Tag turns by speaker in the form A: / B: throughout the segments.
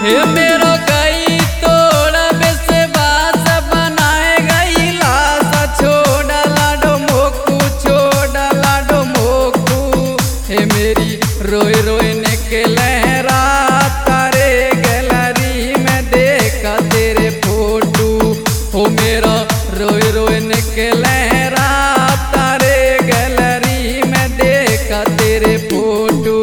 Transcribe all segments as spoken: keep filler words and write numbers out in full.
A: हे मेरो गई तोड़ा विश्वास बनाए गई लाश छोड़ा लाडो मोकू छोड़ा लाडो मोकू। हे मेरी रोए रोए निकले रात तारे गैलरी में देखा तेरे फोटो। हो मेरा रोए रोए निकले रात तारे गैलरी में देखा तेरे फोटो।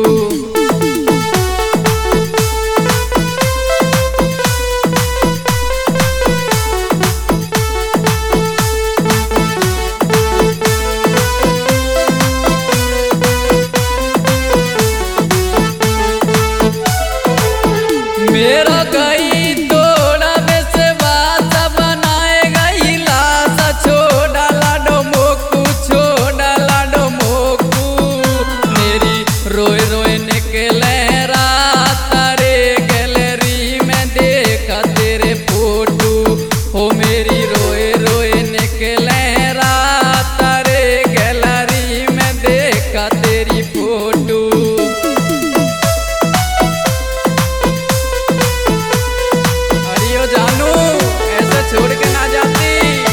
A: मेरा गई तोड़ा विश्वास बनाए गई लाश छोड़ा लाडो मोकू छोड़ा लाडो मोकू। मेरी रोए रोए निकले रात तारे गैलरी में देखा तेरे फोटो। हो मेरी रोए रोए निकले रात तारे गैलरी में देखा तेरी फोटो। जानू ऐसे छोड़ के ना जाती।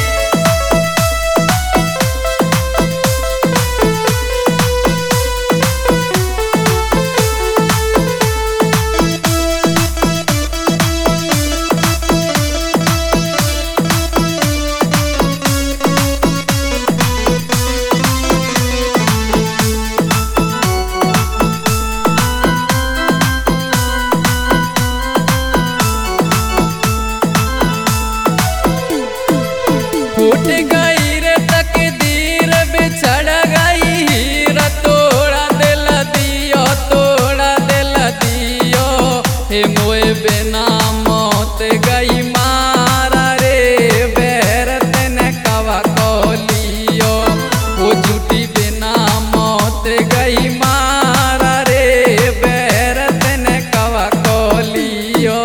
A: फूट गई रे तकदीर बिछड़ गई हीर तोड़ा दिल दियो तोड़ा दिल दियो। हे मोए बिना मौत गई मारा रे बैर तेने कवा को लियो। वो झूठी बिना मौत गई मारा रे बैर तेने कवा को लियो।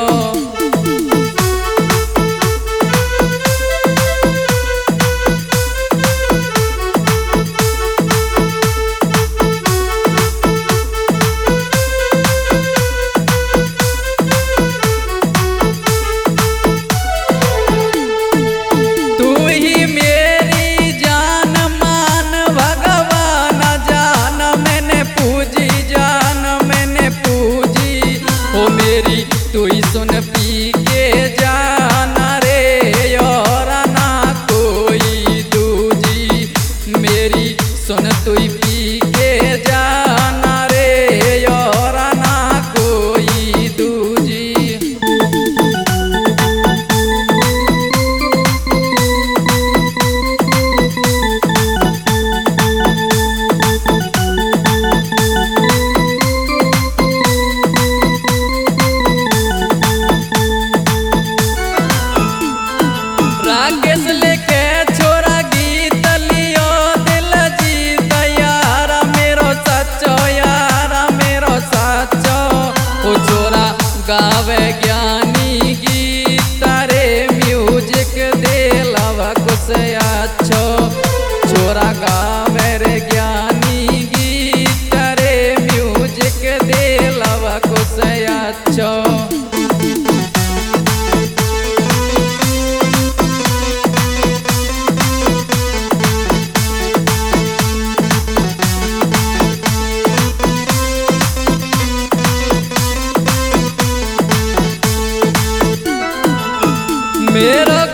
A: तू ही सुन पी के जाना रे और ना कोई दूजी। मेरी सुन तू ही पी के जाना रे और ना कोई दूजी। राकेश लेके छोरा गीत लियो दिल जीत यारा मेरो सच्चो यारा मेरो सच्चो। ओ छोरा गावे ज्ञानी गीत रे म्यूजिक दे लवा कुछ अच्छो। छोरा गावे रे ज्ञानी गीत रे म्यूजिक दे लवा कुछ अच्छो। मेरा